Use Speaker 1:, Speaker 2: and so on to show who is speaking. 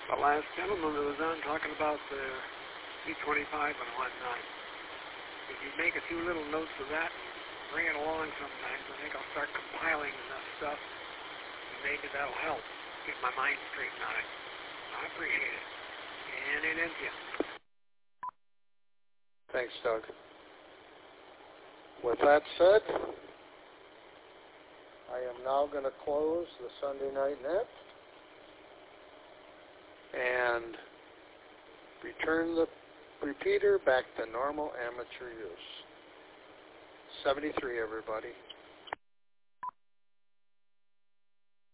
Speaker 1: The last gentleman that was on talking about the C-25 and whatnot. If you make a few little notes of that and bring it along sometimes, I think I'll start compiling enough stuff, and maybe that'll help get my mind straightened on it. I appreciate it. And it ends you.
Speaker 2: Thanks, Doug. With that said, I am now going to close the Sunday Night Net and return the repeater back to normal amateur use. 73, everybody.